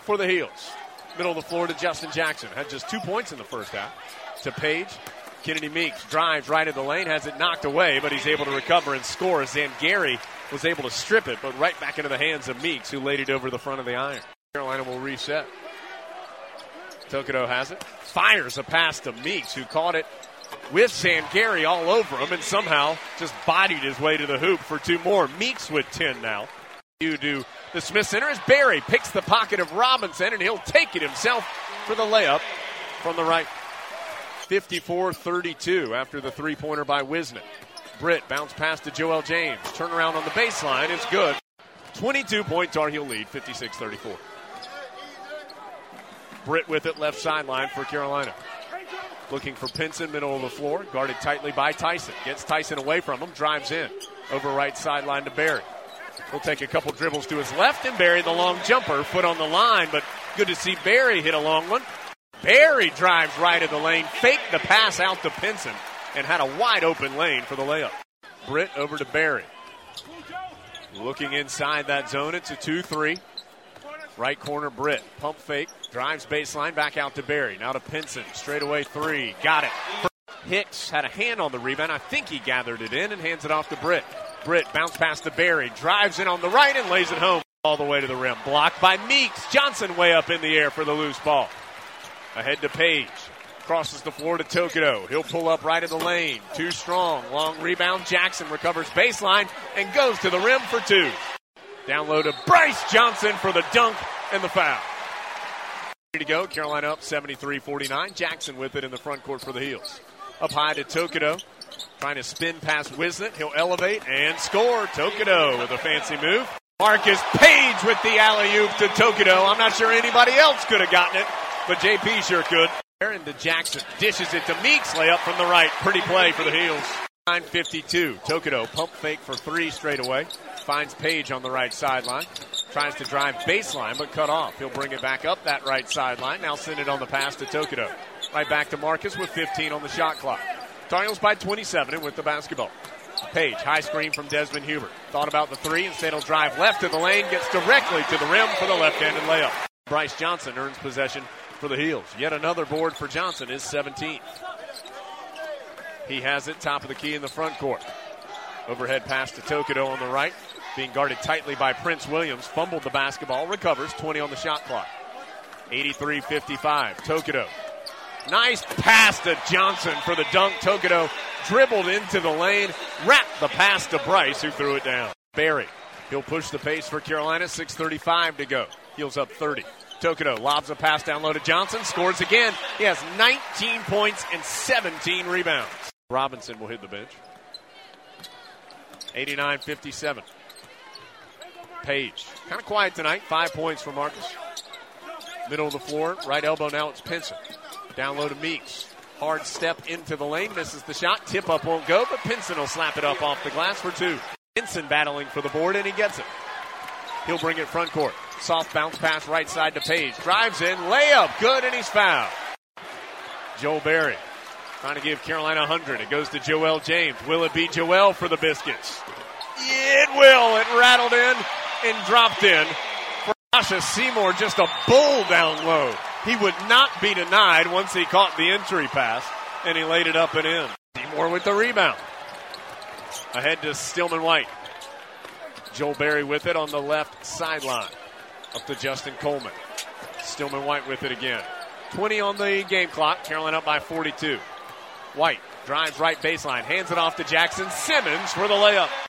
for the Heels. Middle of the floor to Justin Jackson. Had just 2 points in the first half. To Page. Kennedy Meeks drives right at the lane, has it knocked away, but he's able to recover and score. Zangari was able to strip it, but right back into the hands of Meeks, who laid it over the front of the iron. Carolina will reset. Tokido has it. Fires a pass to Meeks, who caught it with Zangari all over him and somehow just bodied his way to the hoop for 2 more. Meeks with 10 now. You do the Smith Center as Barry picks the pocket of Robinson, and he'll take it himself for the layup from the right. 54-32 after the three-pointer by Wisnick. Britt bounce pass to Joel James. Turnaround on the baseline is good. 22-point Tar Heel lead, 56-34. Britt with it, left sideline for Carolina. Looking for Pinson, middle of the floor. Guarded tightly by Tyson. Gets Tyson away from him, drives in. Over right sideline to Barry. He'll take a couple dribbles to his left and Barry the long jumper. Foot on the line, but good to see Barry hit a long one. Barry drives right at the lane, faked the pass out to Pinson, and had a wide open lane for the layup. Britt over to Barry. Looking inside that zone, it's a 2-3. Right corner, Britt. Pump fake, drives baseline, back out to Barry. Now to Pinson, straight away 3. Got it. Hicks had a hand on the rebound. I think he gathered it in and hands it off to Britt. Britt bounce pass to Barry, drives in on the right and lays it home all the way to the rim. Blocked by Meeks. Johnson way up in the air for the loose ball. Ahead to Page. Crosses the floor to Tokido. He'll pull up right in the lane. Too strong. Long rebound. Jackson recovers baseline and goes to the rim for 2. Down low to Bryce Johnson for the dunk and the foul. Ready to go. Carolina up 73-49. Jackson with it in the front court for the Heels. Up high to Tokido. Trying to spin past Wisnick. He'll elevate and score. Tokido with a fancy move. Marcus Page with the alley-oop to Tokido. I'm not sure anybody else could have gotten it, but JP sure could. Aaron to Jackson. Dishes it to Meeks. Layup from the right. Pretty play for the Heels. 9:52. Tokido pump fake for 3 straight away. Finds Page on the right sideline. Tries to drive baseline, but cut off. He'll bring it back up that right sideline. Now send it on the pass to Tokido. Right back to Marcus with 15 on the shot clock. Tar Heels by 27 and with the basketball. Page, high screen from Desmond Hubert. Thought about the 3. Instead he'll drive left to the lane. Gets directly to the rim for the left-handed layup. Bryce Johnson earns possession for the Heels. Yet another board for Johnson, his 17th. He has it, top of the key in the front court. Overhead pass to Tokido on the right. Being guarded tightly by Prince Williams. Fumbled the basketball, recovers, 20 on the shot clock. 83-55, Tokido. Nice pass to Johnson for the dunk. Tokido dribbled into the lane, wrapped the pass to Bryce, who threw it down. Barry, he'll push the pace for Carolina, 6:35 to go. Heels up 30. Tokido lobs a pass down low to Johnson, scores again. He has 19 points and 17 rebounds. Robinson will hit the bench. 89-57. Page, kind of quiet tonight, 5 points for Marcus. Middle of the floor, right elbow now it's Pinson. Down low to Meeks. Hard step into the lane, misses the shot. Tip up won't go, but Pinson will slap it up off the glass for 2. Pinson battling for the board, and he gets it. He'll bring it front court. Soft bounce pass right side to Page. Drives in, layup, good, and he's fouled. Joel Barry trying to give Carolina 100. It goes to Joel James. Will it be Joel for the Biscuits? It will. It rattled in and dropped in. For Joshua Seymour, just a bull down low. He would not be denied once he caught the entry pass, and he laid it up and in. Seymour with the rebound. Ahead to Stillman White. Joel Barry with it on the left sideline. Up to Justin Coleman. Stillman White with it again. 20 on the game clock. Carolina up by 42. White drives right baseline. Hands it off to Jackson Simmons for the layup.